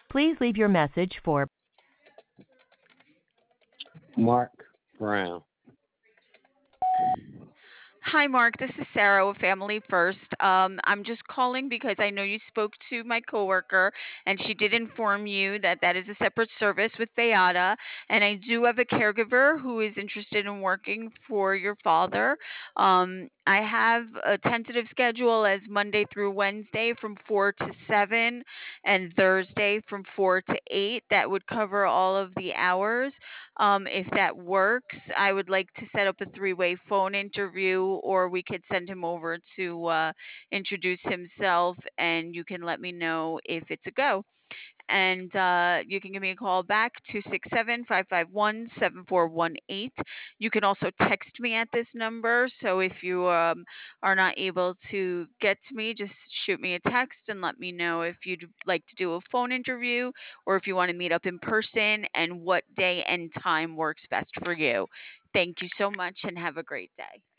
Please leave your message for Mark Brown. Hi, Mark. This is Sarah with Family First. I'm just calling because I know you spoke to my coworker, and she did inform you that that is a separate service with Bayada. And I do have a caregiver who is interested in working for your father. I have a tentative schedule as Monday through Wednesday from 4 to 7, and Thursday from 4 to 8. That would cover all of the hours. If that works, I would like to set up a three-way phone interview, or we could send him over to introduce himself, and you can let me know if it's a go. And you can give me a call back, 267-551-7418. You can also text me at this number. So if you are not able to get to me, just shoot me a text and let me know if you'd like to do a phone interview or if you want to meet up in person and what day and time works best for you. Thank you so much and have a great day.